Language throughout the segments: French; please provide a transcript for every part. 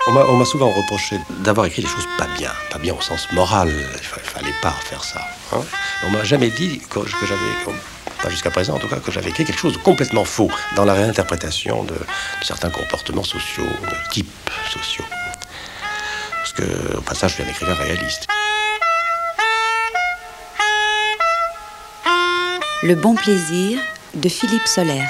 On m'a souvent reproché d'avoir écrit des choses pas bien au sens moral. Il fallait pas faire ça. Hein. On m'a jamais dit que j'avais, pas jusqu'à présent en tout cas, que j'avais écrit quelque chose de complètement faux dans la réinterprétation de certains comportements sociaux, de types sociaux. Parce que, au passage, je suis un écrivain réaliste. Le bon plaisir de Philippe Solers.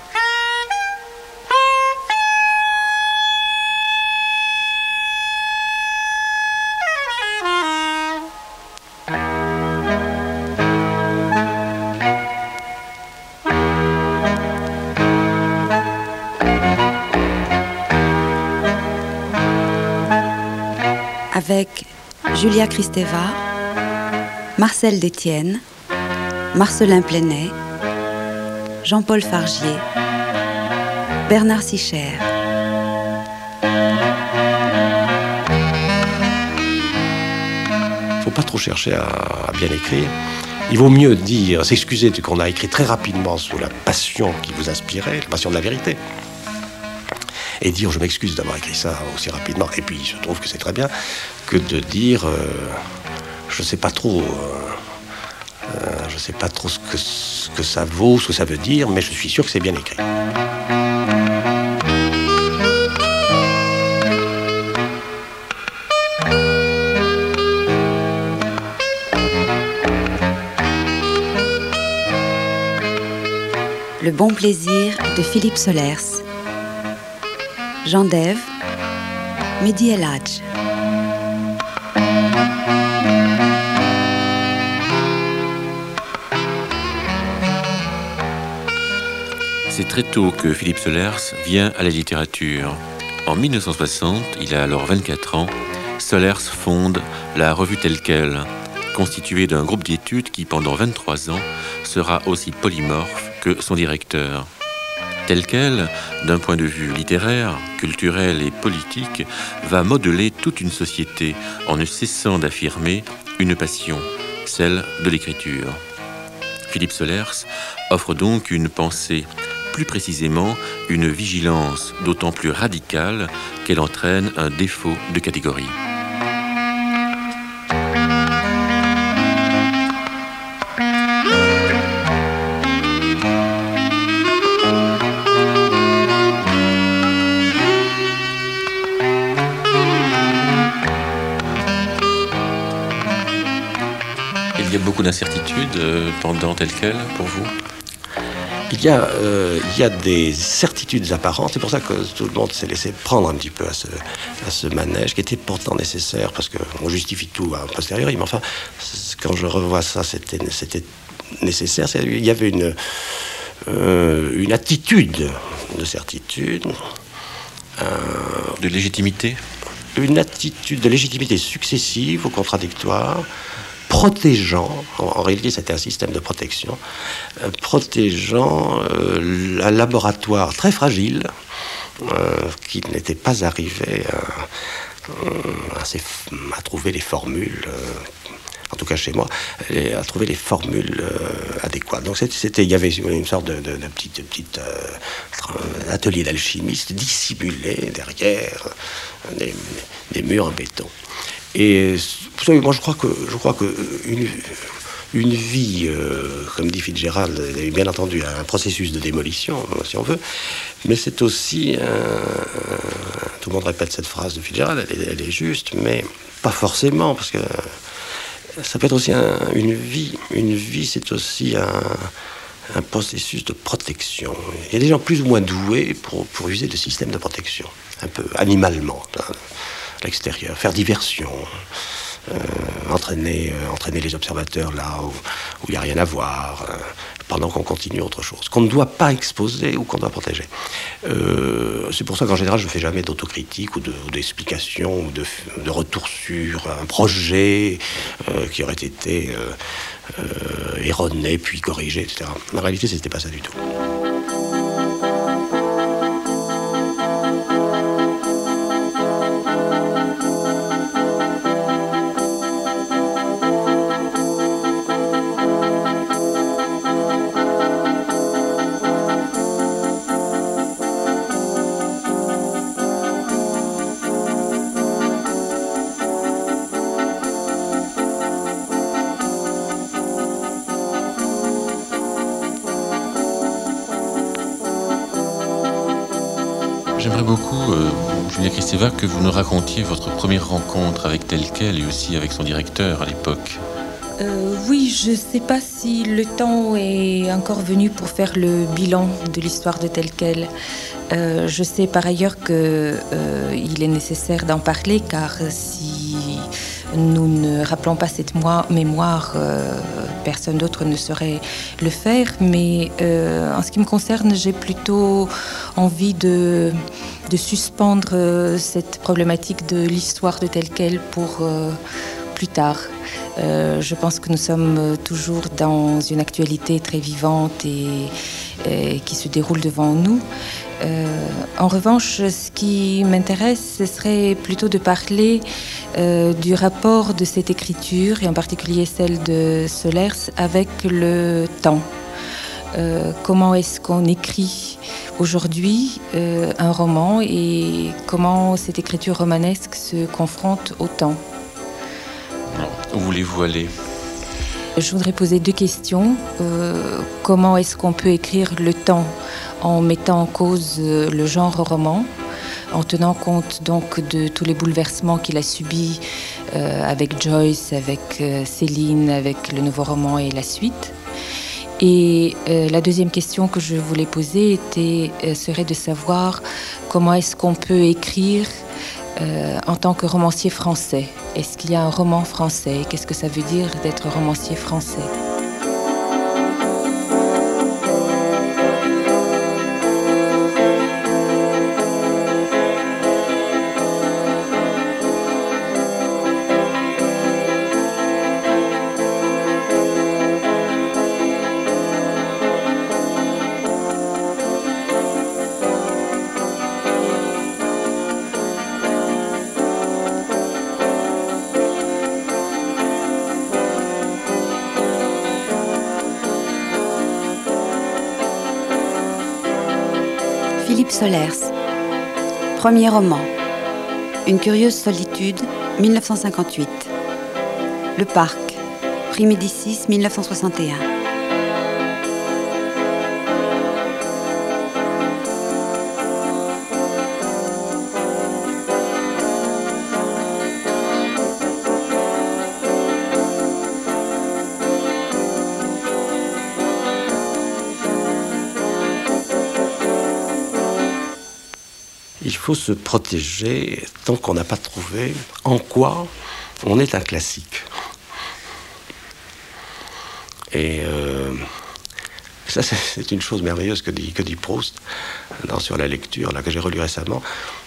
Avec Julia Kristeva, Marcel Détienne, Marcelin Plenet, Jean-Paul Fargier, Bernard Sicher. Il ne faut pas trop chercher à bien écrire. Il vaut mieux dire, s'excuser qu'on a écrit très rapidement sous la passion qui vous inspirait, la passion de la vérité. Et dire je m'excuse d'avoir écrit ça aussi rapidement, et puis je trouve que c'est très bien, que de dire je sais pas trop ce que ça vaut, ce que ça veut dire, mais je suis sûr que c'est bien écrit. Le bon plaisir de Philippe Solers. Jean Dève, Mehdi El Hadj. C'est très tôt que Philippe Solers vient à la littérature. En 1960, il a alors 24 ans, Solers fonde la revue Telle Quelle, constituée d'un groupe d'études qui, pendant 23 ans, sera aussi polymorphe que son directeur. Telle Quelle, d'un point de vue littéraire, culturel et politique, va modeler toute une société en ne cessant d'affirmer une passion, celle de l'écriture. Philippe Solers offre donc une pensée, plus précisément une vigilance d'autant plus radicale qu'elle entraîne un défaut de catégorie. Il y a beaucoup d'incertitudes pendant Telle Quelle pour vous ? Il y a des certitudes apparentes, c'est pour ça que tout le monde s'est laissé prendre un petit peu à ce manège qui était pourtant nécessaire, parce qu'on justifie tout a posteriori, mais enfin, quand je revois ça, c'était nécessaire. Il y avait une attitude de certitude. De légitimité ? Une attitude de légitimité successive ou contradictoire, protégeant, en réalité c'était un système de protection, protégeant un laboratoire très fragile qui n'était pas arrivé à trouver les formules, en tout cas chez moi, à trouver les formules adéquates. Donc il y avait une sorte de petit atelier d'alchimiste dissimulé derrière des murs en béton. Et vous savez, moi je crois que une vie, comme dit Fitzgerald, est bien entendu un processus de démolition, si on veut, mais c'est aussi tout le monde répète cette phrase de Fitzgerald, elle est juste, mais pas forcément, parce que ça peut être aussi une vie. Une vie, c'est aussi un processus de protection. Il y a des gens plus ou moins doués pour user de systèmes de protection, un peu animalement, à l'extérieur, faire diversion, entraîner les observateurs là où il n'y a rien à voir, pendant qu'on continue autre chose, qu'on ne doit pas exposer ou qu'on doit protéger. C'est pour ça qu'en général, je ne fais jamais d'autocritique ou d'explication ou de retour sur un projet qui aurait été erroné, puis corrigé, etc. En réalité, ce n'était pas ça du tout. J'aimerais beaucoup, Julia Kristeva, que vous nous racontiez votre première rencontre avec Tel-Quel et aussi avec son directeur à l'époque. Oui, je ne sais pas si le temps est encore venu pour faire le bilan de l'histoire de Tel-Quel. Je sais par ailleurs qu'il est nécessaire d'en parler, car si nous ne rappelons pas cette mémoire, personne d'autre ne saurait le faire. Mais en ce qui me concerne, j'ai plutôt envie de suspendre cette problématique de l'histoire de Tel-Quel pour plus tard. Je pense que nous sommes toujours dans une actualité très vivante et qui se déroule devant nous. En revanche, ce qui m'intéresse, ce serait plutôt de parler du rapport de cette écriture, et en particulier celle de Solers, avec le temps. Comment est-ce qu'on écrit aujourd'hui un roman et comment cette écriture romanesque se confronte au temps. Où voulez-vous aller ? Je voudrais poser deux questions. Comment est-ce qu'on peut écrire le temps en mettant en cause le genre roman, en tenant compte donc de tous les bouleversements qu'il a subis avec Joyce, avec Céline, avec le nouveau roman et la suite. Et la deuxième question que je voulais poser serait de savoir comment est-ce qu'on peut écrire en tant que romancier français. Est-ce qu'il y a un roman français? Qu'est-ce que ça veut dire d'être romancier français? Philippe Solers. Premier roman. Une curieuse solitude, 1958. Le Parc. Prix Médicis, 1961. Il faut se protéger tant qu'on n'a pas trouvé en quoi on est un classique. Et ça, c'est une chose merveilleuse que dit Proust sur la lecture, là, que j'ai relu récemment.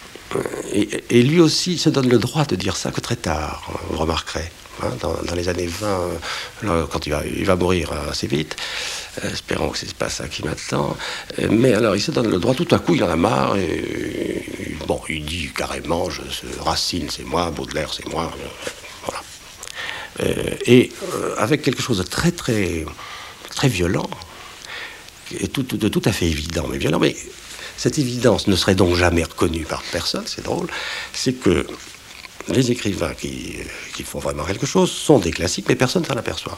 Et lui aussi se donne le droit de dire ça que très tard, vous remarquerez. Dans les années 20, là, quand il va mourir assez vite, espérons que ce n'est pas ça qui m'attend. Mais alors, il se donne le droit, tout à coup, il en a marre. Et bon, il dit carrément, Racine, c'est moi, Baudelaire, c'est moi. Voilà. Et avec quelque chose de très, très, très violent, et de tout à fait évident, mais violent. Mais cette évidence ne serait donc jamais reconnue par personne, c'est drôle, c'est que les écrivains qui font vraiment quelque chose sont des classiques, mais personne ne s'en aperçoit.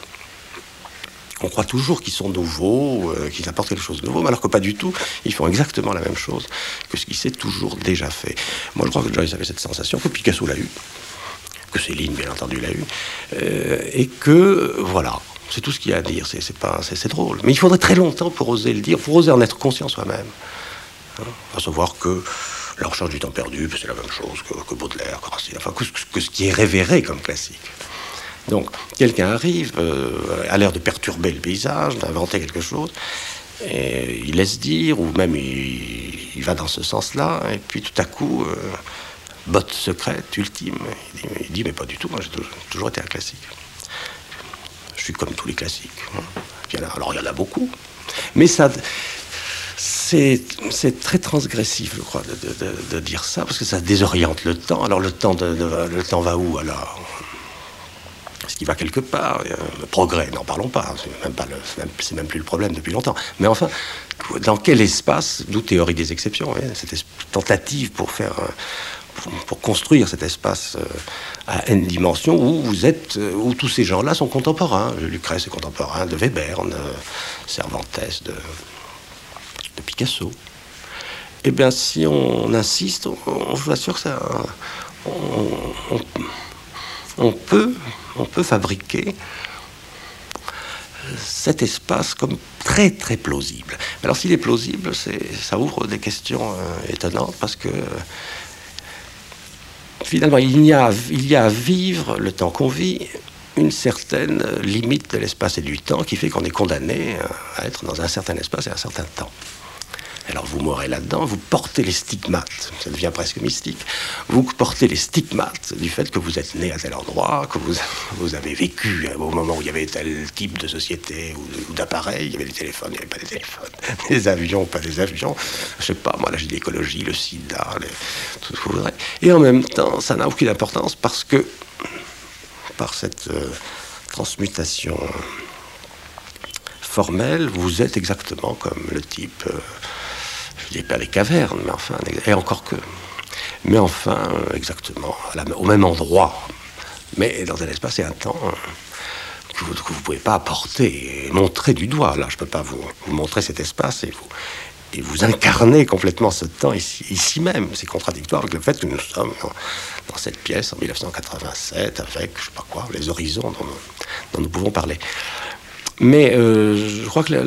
On croit toujours qu'ils sont nouveaux, qu'ils apportent quelque chose de nouveau, alors que pas du tout. Ils font exactement la même chose que ce qui s'est toujours déjà fait. Moi, je crois que Joyce avait cette sensation, que Picasso l'a eu, que Céline, bien entendu, l'a eu, et que, voilà, c'est tout ce qu'il y a à dire. C'est drôle. Mais il faudrait très longtemps pour oser le dire, pour oser en être conscient soi-même. À savoir que La Recherche du temps perdu, c'est la même chose que Baudelaire, que Racine, enfin, que ce qui est révéré comme classique. Donc, quelqu'un arrive, a l'air de perturber le paysage, d'inventer quelque chose, et il laisse dire, ou même il va dans ce sens-là, et puis tout à coup, botte secrète, ultime, il dit mais pas du tout, moi j'ai toujours été un classique. Je suis comme tous les classiques. Alors, il y en a beaucoup, mais ça... C'est très transgressif, je crois, de dire ça, parce que ça désoriente le temps. Alors, le temps va où, alors? Est-ce qu'il va quelque part? Le progrès, n'en parlons pas. C'est même plus le problème depuis longtemps. Mais enfin, dans quel espace, d'où théorie des exceptions, cette tentative pour construire cet espace à n dimensions où tous ces gens-là sont contemporains. Lucrèce est contemporain de Webern, Cervantes, de Picasso. Eh bien, si on insiste, on vous assure que ça, on peut fabriquer cet espace comme très très plausible. Alors s'il est plausible, ça ouvre des questions étonnantes parce que finalement il y a à vivre le temps qu'on vit une certaine limite de l'espace et du temps qui fait qu'on est condamné à être dans un certain espace et un certain temps. Alors vous mourrez là-dedans, vous portez les stigmates, ça devient presque mystique, vous portez les stigmates du fait que vous êtes né à tel endroit, que vous avez vécu au moment où il y avait tel type de société ou d'appareil, il y avait des téléphones, il n'y avait pas des téléphones, des avions, pas des avions, je sais pas, moi la gynécologie, le sida, tout ce que vous voudrez. Et en même temps, ça n'a aucune importance parce que, par cette transmutation formelle, vous êtes exactement comme le type... je ne dis pas les cavernes, mais enfin, et encore que. Mais enfin, exactement, au même endroit, mais dans un espace et un temps que vous ne pouvez pas apporter et montrer du doigt. Là, je ne peux pas vous montrer cet espace et vous incarnez complètement ce temps ici même. C'est contradictoire avec le fait que nous sommes dans cette pièce en 1987 avec, je ne sais pas quoi, les horizons dont nous pouvons parler. Mais je crois que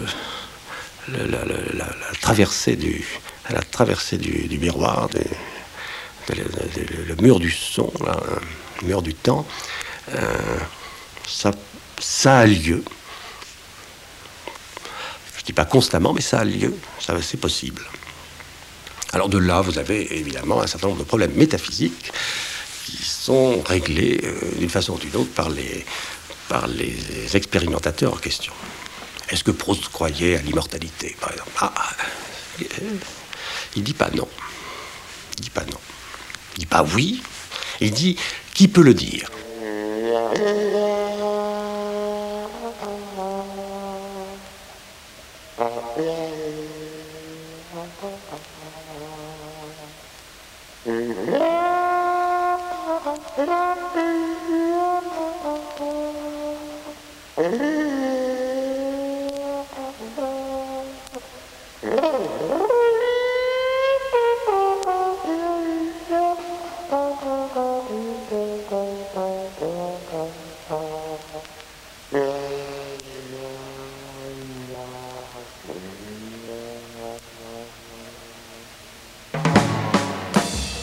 la traversée du miroir, le mur du son, là, le mur du temps, ça a lieu. Je ne dis pas constamment, mais ça a lieu, c'est possible. Alors de là, vous avez évidemment un certain nombre de problèmes métaphysiques qui sont réglés d'une façon ou d'une autre par les expérimentateurs en question. Est-ce que Proust croyait à l'immortalité, par exemple? Il dit pas non. Il dit pas non. Il dit pas oui. Il dit qui peut le dire?